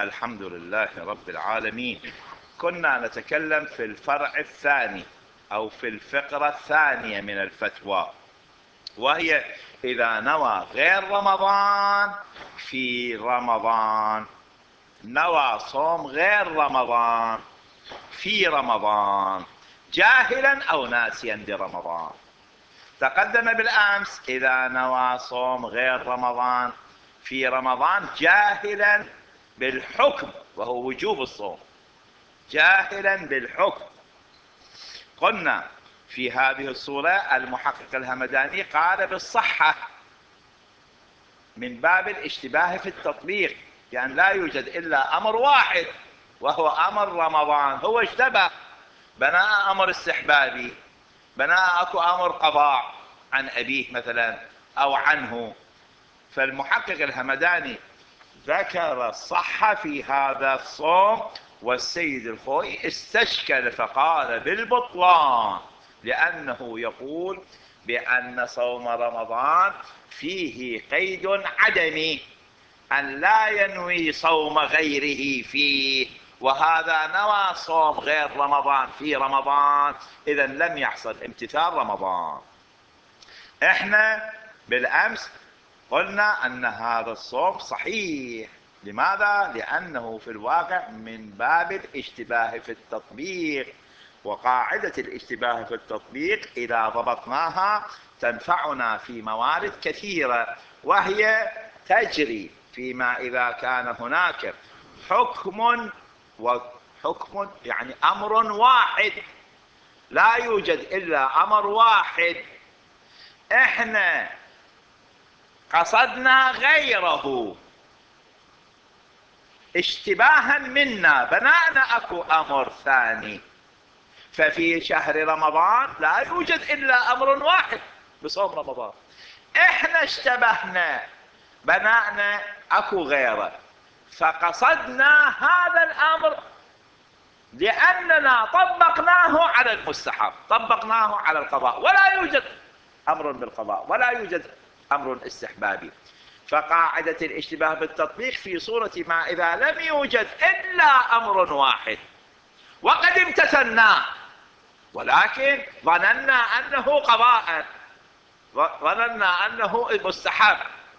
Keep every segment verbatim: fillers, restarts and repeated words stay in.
الحمد لله رب العالمين. كنا نتكلم في الفرع الثاني أو في الفقرة الثانية من الفتوى، وهي إذا نوى غير رمضان في رمضان، نوى صوم غير رمضان في رمضان جاهلا أو ناسيا برمضان. تقدم بالأمس إذا نوى صوم غير رمضان في رمضان جاهلا بالحكم وهو وجوب الصوم، جاهلا بالحكم. قلنا في هذه الصورة المحقق الهمداني قال بالصحة من باب الاشتباه في التطبيق، يعني لا يوجد إلا أمر واحد وهو أمر رمضان، هو اشتبه بناء أمر استحبابي، بناء أكو أمر قضاء عن أبيه مثلا أو عنه. فالمحقق الهمداني ذكر الصحة في هذا الصوم، والسيد الخوئي استشكل فقال بالبطلان، لأنه يقول بأن صوم رمضان فيه قيد عدمي، أن لا ينوي صوم غيره فيه، وهذا نوى صوم غير رمضان في رمضان، إذا لم يحصل امتثال رمضان. احنا بالأمس قلنا أن هذا الصوم صحيح. لماذا؟ لأنه في الواقع من باب الاشتباه في التطبيق، وقاعدة الاشتباه في التطبيق إذا ضبطناها تنفعنا في موارد كثيرة، وهي تجري فيما إذا كان هناك حكم، وحكم يعني أمر واحد، لا يوجد إلا أمر واحد، احنا قصدنا غيره اشتباها منا، بناءنا اكو امر ثاني. ففي شهر رمضان لا يوجد الا امر واحد بصوم رمضان، احنا اشتبهنا بناءنا اكو غيره، فقصدنا هذا الامر لاننا طبقناه على المستحب، طبقناه على القضاء، ولا يوجد امر بالقضاء ولا يوجد امر استحبابي. فقاعدة الاشتباه بالتطبيق في صورة ما إذا لم يوجد إلا أمر واحد وقد امتثلناه، ولكن ظننا أنه قضاء، ظننا أنه مستحب،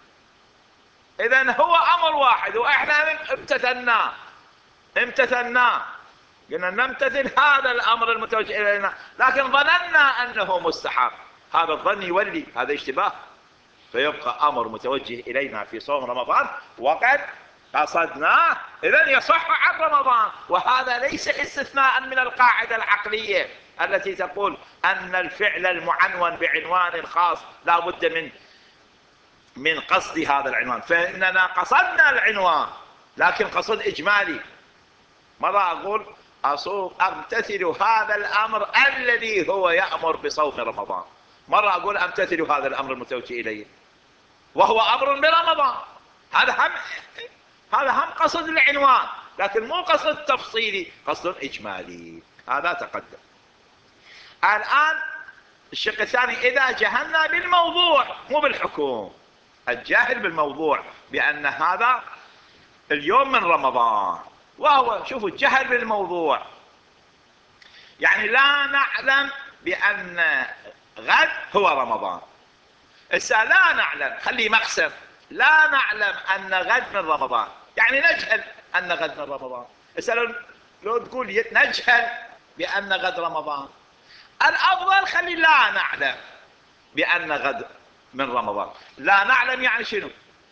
إذن هو أمر واحد وإحنا امتثلناه امتثلناه قلنا نمتثل هذا الأمر المتوجه إلينا، لكن ظننا أنه مستحب. هذا الظن يولي هذا اشتباه، فيبقى أمر متوجه إلينا في صوم رمضان وقد قصدناه، إذن يصح عن رمضان. وهذا ليس استثناء من القاعدة العقلية التي تقول أن الفعل المعنون بعنوان خاص لا بد من من قصد هذا العنوان، فإننا قصدنا العنوان لكن قصد إجمالي. مرة أقول أصوم أمتثل هذا الأمر الذي هو يأمر بصوم رمضان، مرة أقول أمتثل هذا الأمر المتوجه إليه وهو أمر برمضان، هذا هم هذا هم قصد العنوان لكن مو قصد تفصيلي، قصد إجمالي. هذا تقدم. الآن الشق الثاني إذا جهلنا بالموضوع مو بالحكم، الجاهل بالموضوع بأن هذا اليوم من رمضان، وهو شوفوا الجهل بالموضوع يعني لا نعلم بأن غد هو رمضان، إسا لا نعلم، خلي مقسم، لا نعلم أن غد من رمضان، يعني نجهل أن غد من رمضان. إسا لو, لو تقول نجهل بأن غد رمضان، الأفضل خلي لا نعلم بأن غد من رمضان. لا نعلم يعني شنو؟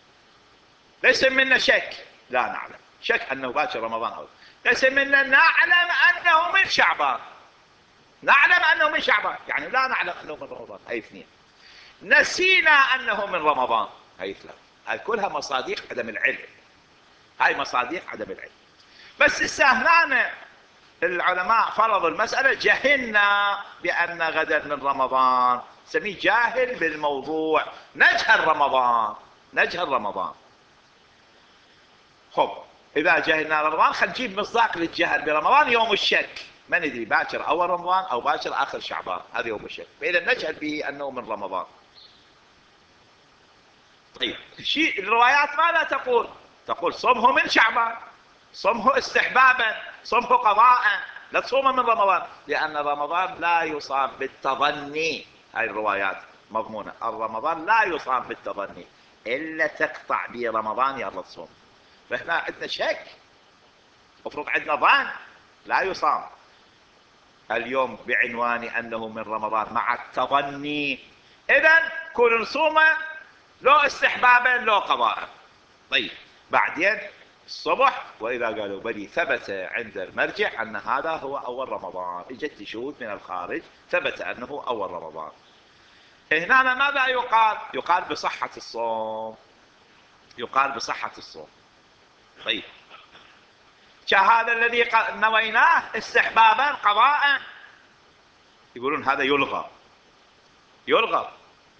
ليس منا شك، لا نعلم شك أنه باكر رمضان، أو ليس منا نعلم أنه من شعبان، نعلم أنه من شعبان يعني لا نعلم أنه من رمضان، أي اثنين. نسينا أنه من رمضان، هاي ثلاثة. هاي كلها مصادق عدم العلم، هاي مصادق عدم العلم. بس استهلانا العلماء فرضوا المسألة جهلنا بأن غدا من رمضان، سميه جاهل بالموضوع، نجهل رمضان، نجهل رمضان. خب إذا جهلنا رمضان خلينا نجيب مصداق للجهل برمضان يوم الشك، ما ندري باكر أول رمضان أو باكر آخر شعبان، هذا يوم الشك، فإذا نجهل به أنه من رمضان. طيب شيء الروايات ماذا تقول؟ تقول صومه من شعبان، صمه استحبابا، صمه قضاء، لا تصوم من رمضان، لأن رمضان لا يصام بالتظني. هاي الروايات مضمونة، رمضان لا يصام بالتظني، إلا تقطع برمضان يلا تصوم. فإحنا عندنا شك، مفروض عندنا ظن، لا يصام اليوم بعنوان أنه من رمضان مع التظني. إذن كل نصومه لو استحبابا لو قضاء. طيب بعدين الصبح وإذا قالوا بلي ثبت عند المرجع أن هذا هو أول رمضان، اجت شهود من الخارج ثبت أنه أول رمضان، هنا ماذا يقال؟ يقال بصحة الصوم، يقال بصحة الصوم. طيب هذا الذي نويناه استحبابا قضاء، يقولون هذا يلغى. يلغى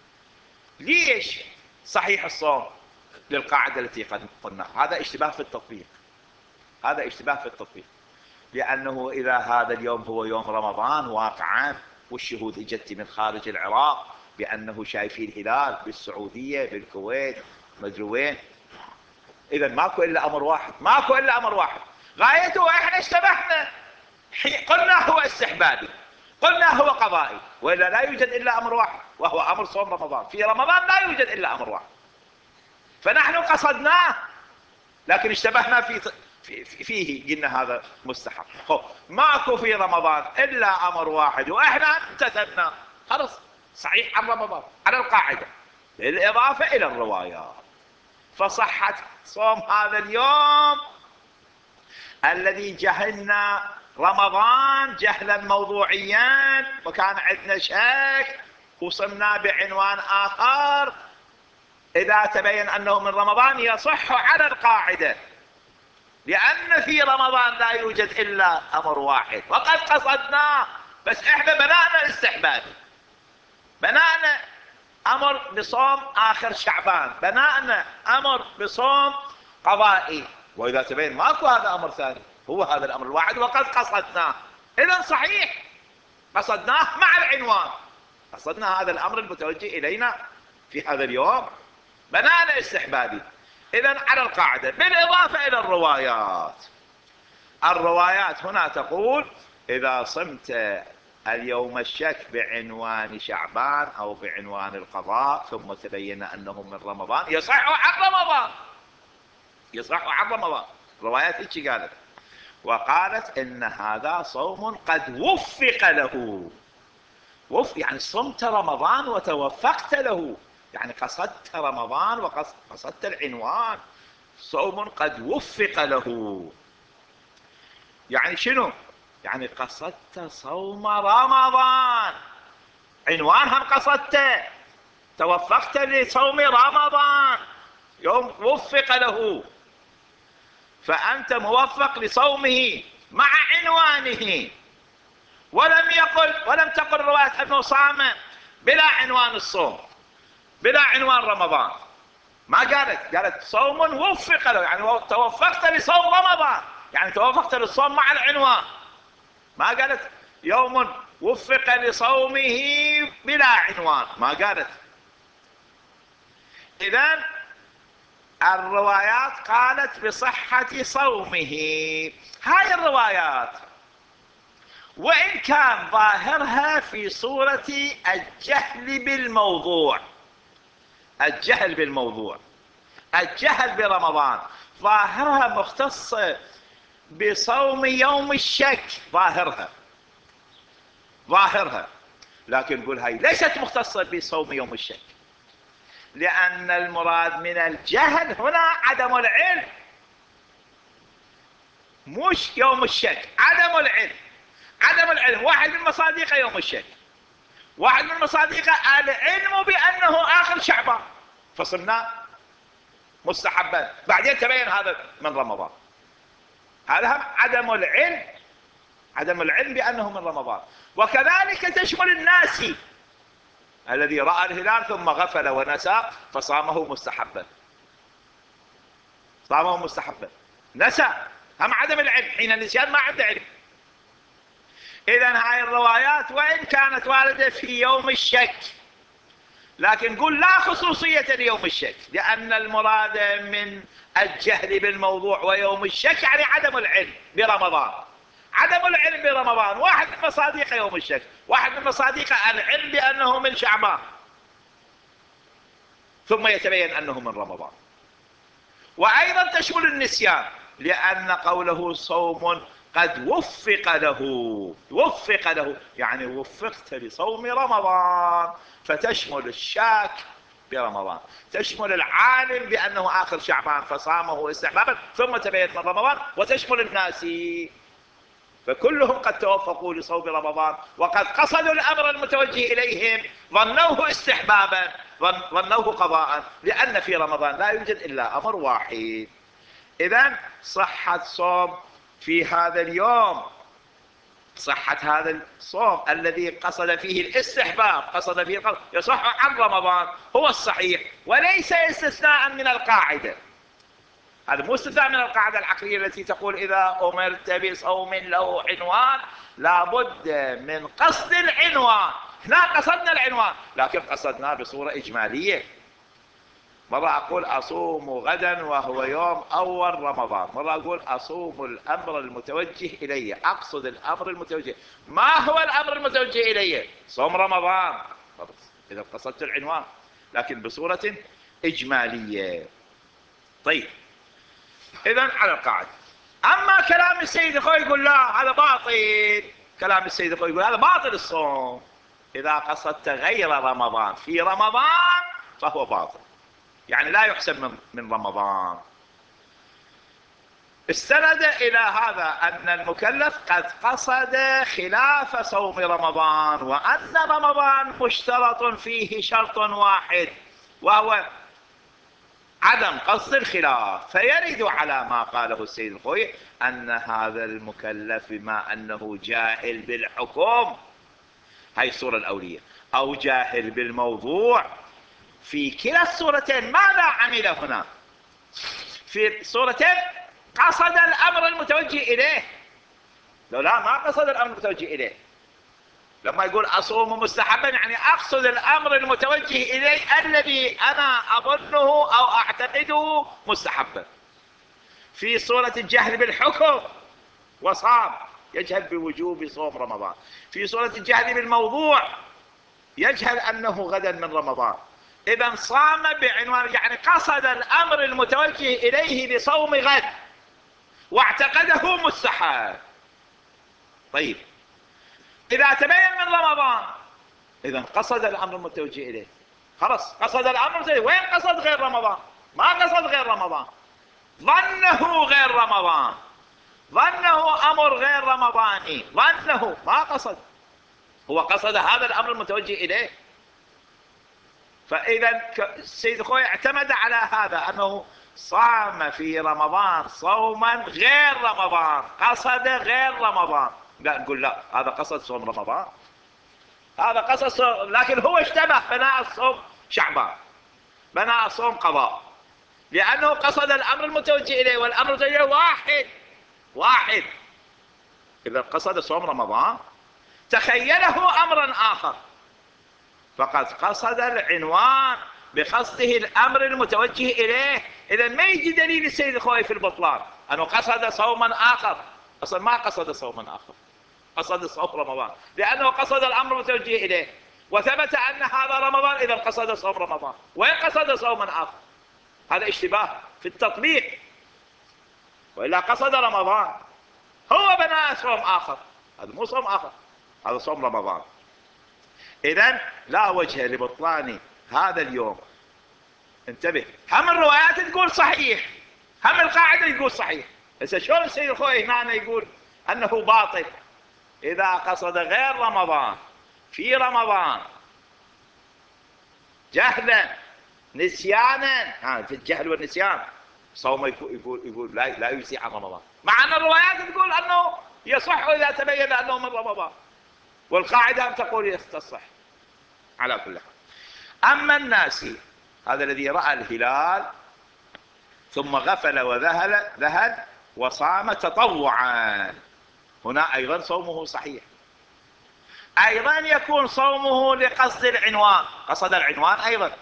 ليش؟ صحيح الصوم للقاعدة التي قد قلنا، هذا اشتباه في التطبيق، هذا اشتباه في التطبيق، لأنه إذا هذا اليوم هو يوم رمضان واقعا والشهود اجت من خارج العراق بأنه شايفين الهلال بالسعودية بالكويت مدري وين، إذا ماكو إلا أمر واحد، ماكو إلا أمر واحد غايته إحنا اشتبهنا، قلنا هو استحبابي، قلنا هو قضائي، وإلا لا يوجد إلا أمر واحد وهو أمر صوم رمضان. في رمضان لا يوجد إلا أمر واحد، فنحن قصدناه لكن اشتبهنا في فيه قلنا هذا مستحب. ماكو في رمضان إلا أمر واحد وإحنا امتثلنا، خلص صحيح عن رمضان على القاعدة، بالإضافة إلى الروايات. فصحت صوم هذا اليوم الذي جهلنا رمضان جهلا موضوعيا وكان عندنا شك وصمنا بعنوان آخر، إذا تبين أنه من رمضان يصح على القاعدة، لأن في رمضان لا يوجد إلا أمر واحد وقد قصدناه، بس إحنا بناءنا استحباب، بناءنا أمر بصوم آخر شعبان، بناءنا أمر بصوم قضائي، وإذا تبين ماكو هذا أمر ثاني هو هذا الأمر الواحد وقد قصدناه. إذن صحيح قصدناه مع العنوان، قصدنا هذا الأمر المتوجه إلينا في هذا اليوم، بناءنا استحبابي. إذن على القاعدة بالإضافة إلى الروايات. الروايات هنا تقول إذا صمت اليوم الشك بعنوان شعبان أو بعنوان القضاء ثم تبين أنه من رمضان يصح عن رمضان، يصح عن رمضان. روايات إيش قالت؟ وقالت إن هذا صوم قد وفق له، وف يعني صمت رمضان وتوفقت له، يعني قصدت رمضان وقصدت العنوان، صوم قد وفق له. يعني شنو؟ يعني قصدت صوم رمضان، عنوان هم قصدته، توفقت لصوم رمضان يوم وفق له، فأنت موفق لصومه مع عنوانه. ولم يقل ولم تقل رواية أنه صام بلا عنوان الصوم بلا عنوان رمضان، ما قالت، قالت صوم وفق له، يعني توفقت لصوم رمضان، يعني توفقت للصوم مع العنوان، ما قالت يوم وفق لصومه بلا عنوان، ما قالت. إذن الروايات قالت بصحة صومه. هاي الروايات وإن كان ظاهرها في صورة الجهل بالموضوع، الجهل بالموضوع، الجهل برمضان، ظاهرها مختصة بصوم يوم الشك، ظاهرها ظاهرها لكن نقول هاي ليست مختصة بصوم يوم الشك، لأن المراد من الجهل هنا عدم العلم، مش يوم الشك، عدم العلم. عدم العلم واحد من مصادقه يوم الشك، واحد من مصادقه العلم بأنه آخر شعبان فصلنا مستحبا، بعدين تبين هذا من رمضان، هذا هم عدم العلم، عدم العلم بأنه من رمضان. وكذلك تشمل الناسي الذي رأى الهلال ثم غفل ونسى فصامه مستحبا، صامه مستحبا، نسى، هم عدم العلم، حين النسيان ما عنده علم. إذن هاي الروايات وإن كانت واردة في يوم الشك لكن نقول لا خصوصية ليوم الشك، لأن المراد من الجهل بالموضوع ويوم الشك يعني عدم العلم برمضان. عدم العلم برمضان، واحد من مصادق يوم الشك، واحد من مصادق العلم بأنه من شعبان ثم يتبين أنه من رمضان. وأيضا تشمل النسيان، لأن قوله صوم قد وفق له، وفق له يعني وفقت لصوم رمضان، فتشمل الشاك برمضان، تشمل العالم بأنه آخر شعبان فصامه استحبابا ثم تبين من رمضان، وتشمل الناس، فكلهم قد توفقوا لصوم رمضان وقد قصدوا الأمر المتوجه إليهم، ظنوه استحبابا، ظنوه قضاء، لأن في رمضان لا يوجد إلا أمر واحد. إذن صحة صوم في هذا اليوم، صحة هذا الصوم الذي قصد فيه الاستحباب، قصد فيه القصد، يصح عن رمضان، هو الصحيح، وليس استثناء من القاعدة. هذا مو استثناء من القاعدة العقلية التي تقول إذا أمرت بصوم له عنوان لابد من قصد العنوان. احنا قصدنا العنوان لكن قصدناه بصورة إجمالية. مرة أقول أصوم غدا وهو يوم أول رمضان، مرة أقول أصوم الأمر المتوجه إلي، أقصد الأمر المتوجه. ما هو الأمر المتوجه إلي؟ صوم رمضان، إذا قصدت العنوان، لكن بصورة إجمالية. طيب، إذن على القاعدة. أما كلام السيد الخوي يقول لا هذا باطل، كلام السيد الخوي يقول هذا باطل الصوم، إذا قصدت غير رمضان في رمضان فهو باطل، يعني لا يحسب من, من رمضان. استند إلى هذا أن المكلف قد قصد خلاف صوم رمضان، وأن رمضان مشترط فيه شرط واحد وهو عدم قصد الخلاف، فيرد على ما قاله السيد الخوي أن هذا المكلف بما أنه جاهل بالحكم، هاي الصورة الأولية، أو جاهل بالموضوع، في كلا الصورتين ماذا عمل هنا؟ في صورتين قصد الأمر المتوجه إليه، لو لا ما قصد الأمر المتوجه إليه. لما يقول أصوم مستحبا يعني أقصد الأمر المتوجه إليه الذي أنا أظنه أو أعتقده مستحبا. في صورة الجهل بالحكم وصام، يجهل بوجوب صوم رمضان. في صورة الجهل بالموضوع يجهل أنه غدا من رمضان، إذا صام بعنوان يعني قصد الأمر المتوجه إليه بصوم غد واعتقده مستحب. طيب، إذا تبين من رمضان إذا قصد الأمر المتوجه إليه، خلاص قصد الأمر زي وين قصد غير رمضان؟ ما قصد غير رمضان، ظنه غير رمضان، ظنه أمر غير رمضاني، ظنه ما قصد، هو قصد هذا الأمر المتوجه إليه. فإذا السيد الخوي اعتمد على هذا أنه صام في رمضان صوما غير رمضان، قصد غير رمضان. لا نقول لا، هذا قصد صوم رمضان، هذا قصد صوم، لكن هو اشتبه بناء الصوم شعبان، بناء الصوم قضاء، لأنه قصد الأمر المتوجه إليه، والأمر المتوجه إليه واحد واحد. إذا قصد صوم رمضان تخيله أمرا آخر فقد قصد العنوان بقصده الأمر المتوجه إليه. إذا ما يجي دليل السيد الخوي في البطلان أنه قصد صوما آخر، أصلا ما قصد صوما آخر، قصد صوم رمضان لأنه قصد الأمر المتوجه إليه، وثبت أن هذا رمضان، إذا قصد صوم رمضان. وين قصد صوما آخر؟ هذا اشتباه في التطبيق، وإلا قصد رمضان، هو بنى صوم آخر، هذا مو صوم آخر، هذا صوم رمضان. إذن لا وجه لبطلان هذا اليوم. انتبه، هم الروايات تقول صحيح، هم القاعدة تقول صحيح، بس شلون السيد الخوي هنا يقول أنه باطل؟ إذا قصد غير رمضان في رمضان جهلا نسيانا، ها في الجهل والنسيان صوم يقول يقول, يقول لا لا يجزي عن رمضان، مع أن الروايات تقول أنه يصح إذا تبين أنه من رمضان، والقاعدة تقول يستصح. على كل حال، أما الناسي هذا الذي رأى الهلال ثم غفل وذهل ذهل وصام تطوعا، هنا أيضا صومه صحيح، أيضا يكون صومه لقصد العنوان، قصد العنوان أيضا،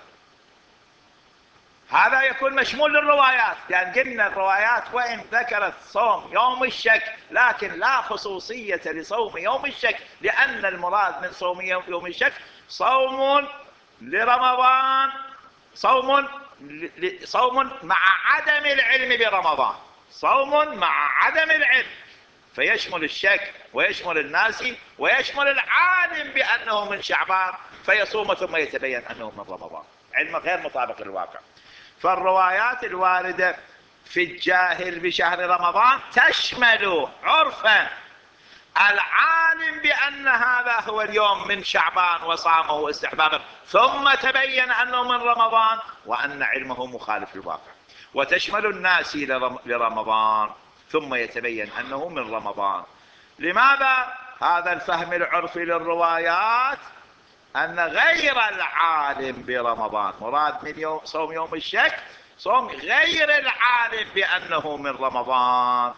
هذا يكون مشمول للروايات، لأن قلنا الروايات وإن ذكرت صوم يوم الشك لكن لا خصوصية لصوم يوم الشك، لأن المراد من صوم يوم الشك صوم لرمضان، صوم صوم مع عدم العلم برمضان، صوم مع عدم العلم، فيشمل الشك ويشمل الناس ويشمل العالم بأنه من شعبان فيصوم ثم يتبين أنه من رمضان، علم غير مطابق للواقع. فالروايات الواردة في الجاهل بشهر رمضان تشمل عرفا العالم بأن هذا هو اليوم من شعبان وصامه استحبابا ثم تبين أنه من رمضان وأن علمه مخالف للواقع، وتشمل الناس لرمضان ثم يتبين أنه من رمضان. لماذا هذا الفهم العرفي للروايات؟ أن غير العالم برمضان مراد من يوم صوم يوم الشك صوم غير العالم بأنه من رمضان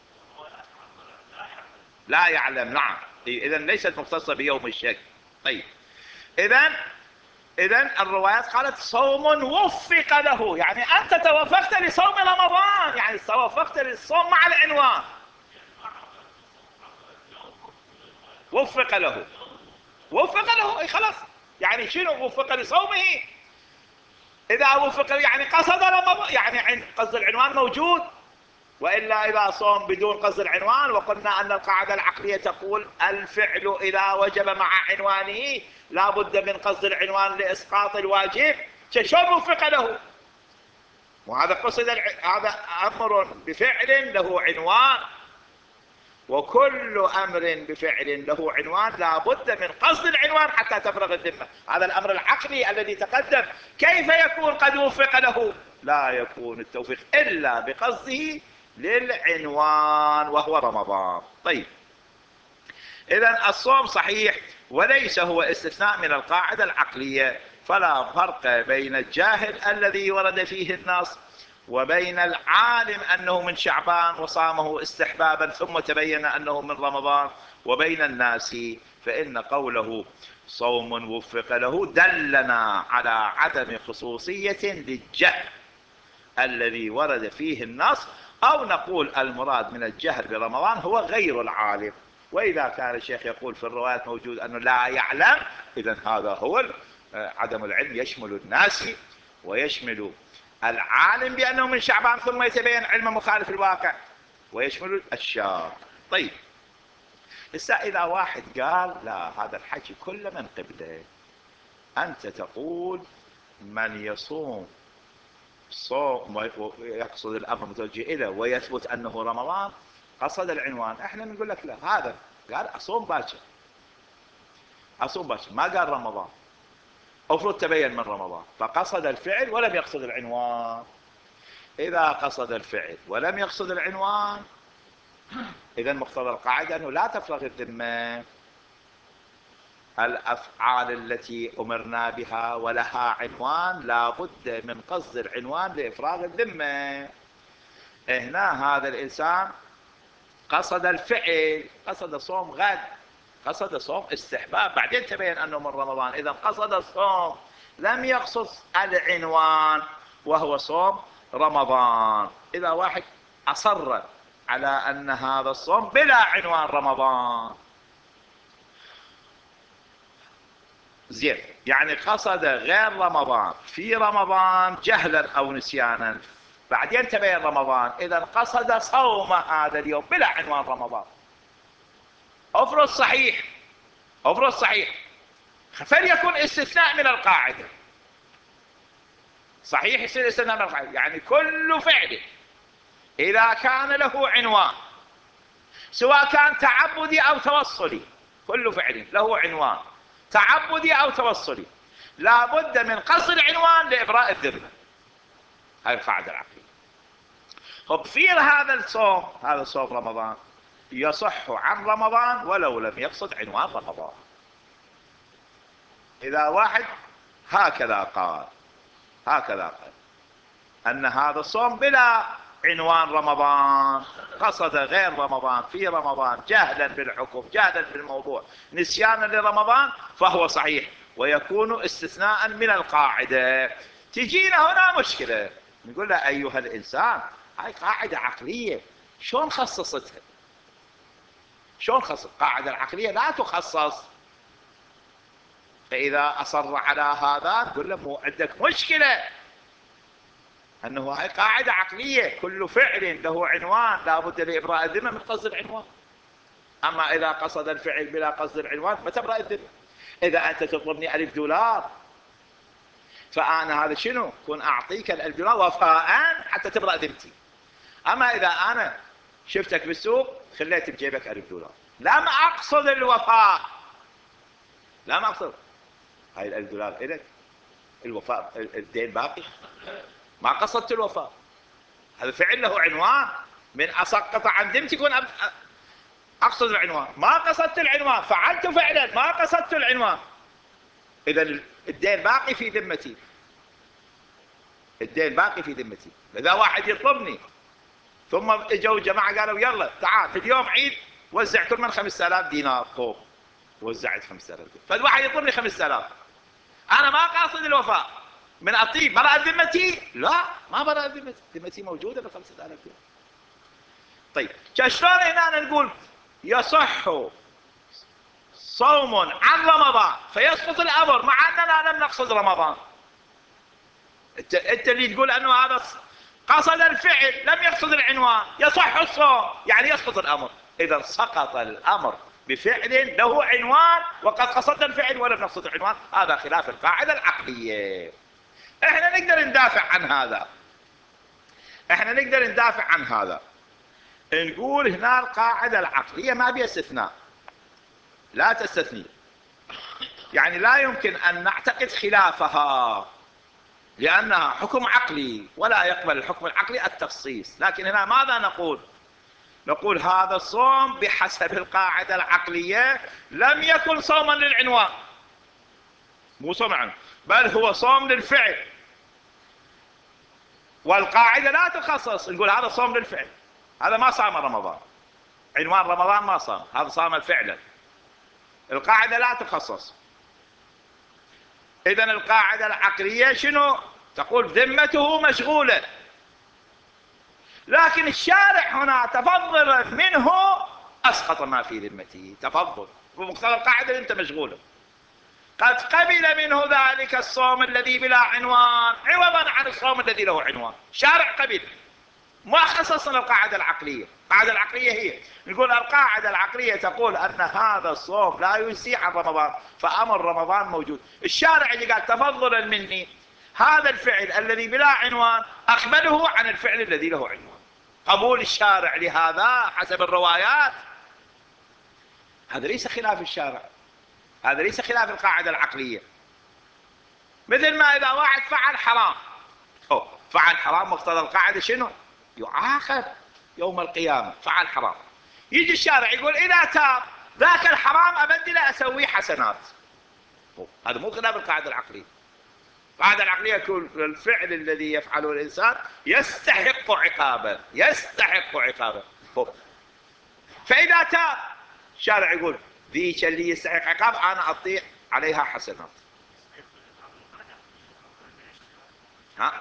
لا يعلم. نعم، إذن ليست مختصة بيوم الشك. طيب، إذن إذن الروايات قالت صوم وفق له، يعني أنت توفقت لصوم رمضان، يعني توفقت للصوم مع العنوان، وفق له، وفق له اي خلاص، يعني شنو وفق لصومه؟ اذا وفق يعني قصد رمضان، يعني قصد العنوان موجود، والا اذا صوم بدون قصد العنوان، وقلنا ان القاعده العقليه تقول الفعل اذا وجب مع عنوانه لا بد من قصد العنوان لاسقاط الواجب، شلون وفق له؟ وهذا قصد الع... هذا امر بفعل له عنوان، وكل امر بفعل له عنوان لا بد من قصد العنوان حتى تفرغ الذمه، هذا الامر العقلي الذي تقدم. كيف يكون قد وفق له؟ لا يكون التوفيق الا بقصده للعنوان وهو رمضان. طيب، اذا الصوم صحيح وليس هو استثناء من القاعده العقليه، فلا فرق بين الجاهل الذي ورد فيه النص وبين العالم أنه من شعبان وصامه استحبابا ثم تبين أنه من رمضان وبين الناس، فإن قوله صوم وفق له دلنا على عدم خصوصية للجهل الذي ورد فيه النص، أو نقول المراد من الجهل برمضان هو غير العالم. وإذا كان الشيخ يقول في الروايات موجود أنه لا يعلم، إذن هذا هو عدم العلم يشمل الناس ويشمل العالم بأنه من شعبان ثم يتبين علم مخالف الواقع ويشمل الشاك. طيب، هسه إذا واحد قال لا هذا الحكي كله من قبله، أنت تقول من يصوم صوم يقصد الأمر متوجه إليه ويثبت أنه رمضان قصد العنوان، احنا نقول لك لا، هذا قال أصوم باكر، أصوم باكر ما قال رمضان، المفروض تبين من رمضان فقصد الفعل ولم يقصد العنوان. إذا قصد الفعل ولم يقصد العنوان إذا مقتضى القاعدة أنه لا تفرغ الذمة، الأفعال التي أمرنا بها ولها عنوان لا بد من قصد العنوان لإفراغ الذمة. هنا هذا الإنسان قصد الفعل، قصد صوم غد، قصد صوم استحباب، بعدين تبين أنه من رمضان، إذا قصد الصوم لم يقصد العنوان وهو صوم رمضان. إذا واحد أصر على أن هذا الصوم بلا عنوان رمضان، زين، يعني قصد غير رمضان في رمضان جهلا أو نسيانا، بعدين تبين رمضان، إذا قصد صوم هذا اليوم بلا عنوان رمضان، افرض صحيح، افرض صحيح، فليكن استثناء من القاعدة، صحيح يصير استثناء من القاعدة، يعني كل فعل إذا كان له عنوان سواء كان تعبدي أو توصلي، كل فعل له عنوان تعبدي أو توصلي لا بد من قصد العنوان لإبراء الذمة، هذه القاعدة العقلية. طب في هذا الصوم، هذا صوم رمضان يصح عن رمضان ولو لم يقصد عنوان رمضان. إذا واحد هكذا قال، هكذا قال أن هذا الصوم بلا عنوان رمضان، قصد غير رمضان في رمضان جهلا بالحكم جهلا بالموضوع نسيانا لرمضان فهو صحيح ويكون استثناء من القاعدة. تجينا هنا مشكلة نقول له أيها الإنسان هاي قاعدة عقلية شلون خصصتها؟ شلون خصص؟ القاعدة العقلية لا تخصص. فإذا أصر على هذا نقول له مو عندك مشكلة أنه هاي قاعدة عقلية كل فعل له عنوان لا بد لإبراء الذمة من قصد العنوان. أما إذا قصد الفعل بلا قصد العنوان ما تبرأ الذمة. إذا أنت تطلبني ألف دولار فأنا هذا شنو؟ كن أعطيك الألف دولار وفاء حتى تبرأ ذمتي. أما إذا أنا شفتك بالسوق خليت بجيبك ألف دولار لم أقصد الوفاء، لم أقصد هاي الألف دولار إلك الوفاء الدين باقي ما قصدت الوفاء. هذا فعل له عنوان من أسقط عن ذمتي كن أقصد العنوان ما قصدت العنوان فعلت فعلا ما قصدت العنوان. إذا الدين باقي في ذمتي، الدين باقي في ذمتي. إذا واحد يطلبني ثم اجوا جماعة قالوا يلا تعال اليوم عيد وزع كل من خمسة آلاف دينار فوق وزعت خمسة آلاف دينار فالواحد يطلبني خمسة آلاف أنا ما قاصد الوفاء من أطيب برأ ذمتي؟ لا ما برأ ذمتي، ذمتي موجودة بخمسة آلاف دينار. طيب شلون هنا نقول يصح صوم عن رمضان فيسقط الأمر مع أننا لم نقصد رمضان؟ انت انت اللي تقول انه هذا قصد الفعل لم يقصد العنوان يصح الصوم يعني يسقط الامر. اذا سقط الامر بفعل له عنوان وقد قصدنا الفعل ولم نقصد العنوان. هذا خلاف القاعده العقليه. احنا نقدر ندافع عن هذا، احنا نقدر ندافع عن هذا نقول هنا القاعده العقليه ما بها استثناء لا تستثني، يعني لا يمكن ان نعتقد خلافها لأنها حكم عقلي ولا يقبل الحكم العقلي التخصيص. لكن هنا ماذا نقول؟ نقول هذا الصوم بحسب القاعدة العقلية لم يكن صوما للعنوان، مو صوم عنه بل هو صوم للفعل، والقاعدة لا تخصص. نقول هذا صوم للفعل، هذا ما صام رمضان، عنوان رمضان ما صام، هذا صام فعلا. القاعدة لا تخصص. إذن القاعدة العقلية شنو؟ تقول ذمته مشغولة، لكن الشارع هنا تفضل منه أسقط ما في ذمته، تفضل بمقتضى القاعدة أنت مشغولة. قد قبل منه ذلك الصوم الذي بلا عنوان عوضا عن الصوم الذي له عنوان، شارع قبل ما خصصنا القاعدة العقلية. القاعدة العقلية هي نقول القاعدة العقلية تقول أن هذا الصوم لا يسيء عن رمضان فأمر رمضان موجود. الشارع اللي قال تفضلا مني هذا الفعل الذي بلا عنوان أقبله عن الفعل الذي له عنوان. قبول الشارع لهذا حسب الروايات هذا ليس خلاف الشارع، هذا ليس خلاف القاعدة العقلية. مثل ما إذا واحد فعل حرام، أوه فعل حرام مقتضى القاعدة شنو؟ يعاقب يوم القيامة. فعل حرام يجي الشارع يقول إذا تاب ذاك الحرام أبدله أسويه حسنات. هذا مو خلاف القاعدة العقلية. القاعدة العقلية كل الفعل الذي يفعله الإنسان يستحق عقابا، يستحق عقابا. فإذا تاب الشارع يقول ذيك اللي يستحق عقاب أنا أعطيه عليها حسنات. ها؟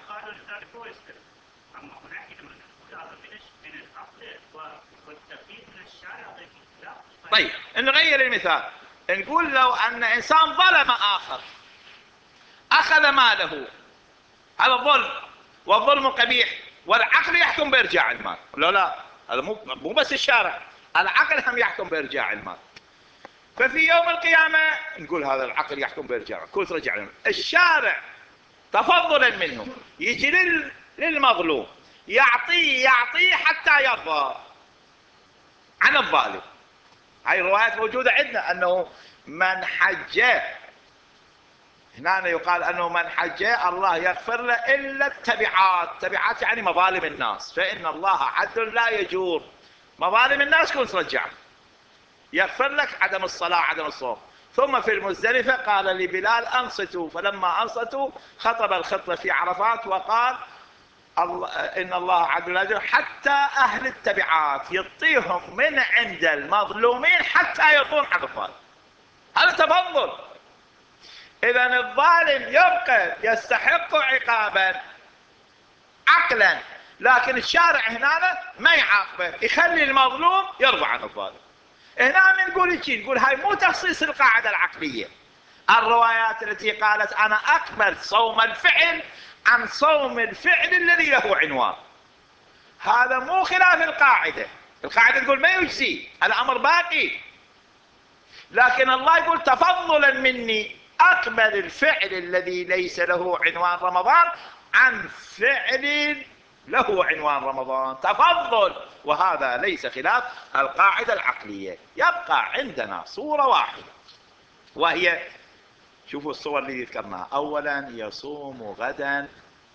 طيب نغير المثال، نقول لو أن إنسان ظلم آخر أخذ ماله، هذا ظلم والظلم قبيح والعقل يحكم بإرجاع المال. لا لا هذا مو مو بس الشارع، العقل هم يحكم بإرجاع المال. ففي يوم القيامة نقول هذا العقل يحكم بإرجاعه كل ترجع المال. الشارع تفضلا منه يجي للمظلوم يعطيه يعطيه حتى يرضى عن الظالم. هاي الروايات موجودة عندنا أنه من حج، هنا يقال أنه من حج الله يغفر له إلا التبعات. تبعات يعني مظالم الناس، فإن الله عدل لا يجور. مظالم الناس كن ترجع، يغفر لك عدم الصلاة عدم الصوم. ثم في المزدلفة قال لبلال أنصتوا، فلما أنصتوا خطب الخطبة في عرفات وقال الله إن الله عدل لا يجوز حتى أهل التبعات يعطيهم من عند المظلومين حتى يرضون عن الظالم. هذا تفضل. إذا الظالم يبقى يستحق عقابا عقلا، لكن الشارع هنا ما يعاقبه، يخلي المظلوم يرضى عن الظالم. هنا نقول شيء، نقول هاي مو تخصيص القاعدة العقلية. الروايات التي قالت أنا أقبل صوم الفعل عن صوم الفعل الذي له عنوان، هذا مو خلاف القاعدة. القاعدة تقول ما يجزي، الأمر باقي، لكن الله يقول تفضلا مني أقبل الفعل الذي ليس له عنوان رمضان عن فعل له عنوان رمضان، تفضل، وهذا ليس خلاف القاعدة العقلية. يبقى عندنا صورة واحدة، وهي شوفوا الصور اللي ذكرناها. أولا يصوم غدا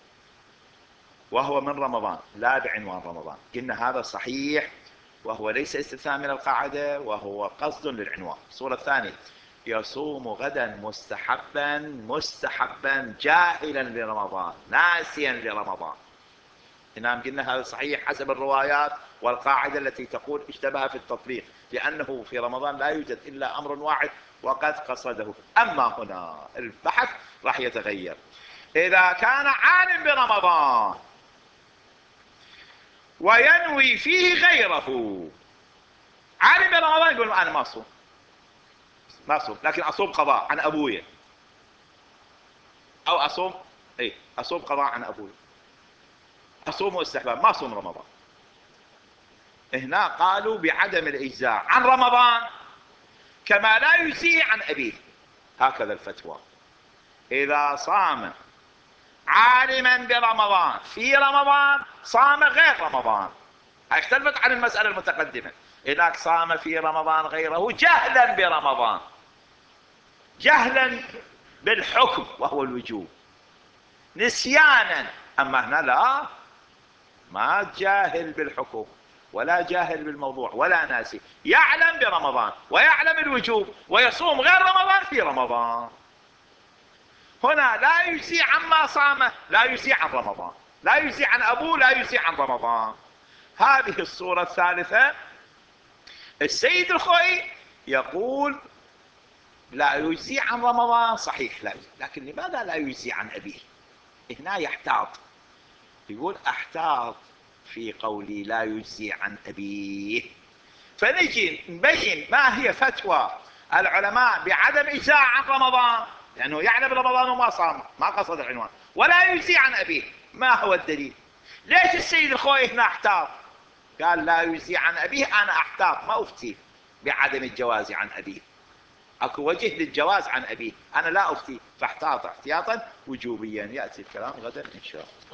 وهو من رمضان لا بعنوان رمضان، قلنا هذا صحيح وهو ليس استثناء من القاعدة وهو قصد للعنوان. الصورة الثانية يصوم غدا مستحبا مستحبا جاهلا لرمضان ناسيا لرمضان، نعم قلنا هذا صحيح حسب الروايات والقاعدة التي تقول اشتبه في التطبيق، لأنه في رمضان لا يوجد إلا أمر واحد وقد قصده. أما هنا البحث راح يتغير. إذا كان عالم برمضان وينوي فيه غيره، عالم برمضان يقول أنا ما أصوم ما أصوم لكن أصوم قضاء عن أبويا، أو أصوم إيه أصوم قضاء عن أبويا، أصوم استحباب ما أصوم رمضان. هنا قالوا بعدم الإجزاء عن رمضان كما لا يجزيه عن أبيه، هكذا الفتوى. إذا صام عالما برمضان في رمضان صام غير رمضان، اختلفت عن المسألة المتقدمة. إذا صام في رمضان غيره جهلا برمضان، جهلا بالحكم وهو الوجوب، نسيانا. أما هنا لا، ما جاهل بالحكم ولا جاهل بالموضوع ولا ناسي، يعلم برمضان ويعلم الوجوب ويصوم غير رمضان في رمضان. هنا لا يجزي عما صامه، لا يجزي عن رمضان، لا يجزي عن أبوه، لا يجزي عن رمضان. هذه الصورة الثالثة. السيد الخوئي يقول لا يجزي عن رمضان صحيح، لا يجزي. لكن لماذا لا يجزي عن أبيه؟ هنا يحتاط، يقول احتاط في قولي لا يجزي عن أبيه. فنجي نبين ما هي فتوى العلماء بعدم إجزاء عن رمضان، لأنه يعلم رمضان وما صام ما قصد العنوان، ولا يجزي عن أبيه. ما هو الدليل؟ ليش السيد الخوئي هنا احتاط؟ قال لا يجزي عن أبيه، أنا احتاط ما أفتي بعدم الجواز عن أبيه، اكو وجه للجواز عن أبيه، أنا لا أفتي، فاحتاط احتياطا وجوبيا. يأتي الكلام غدا إن شاء الله.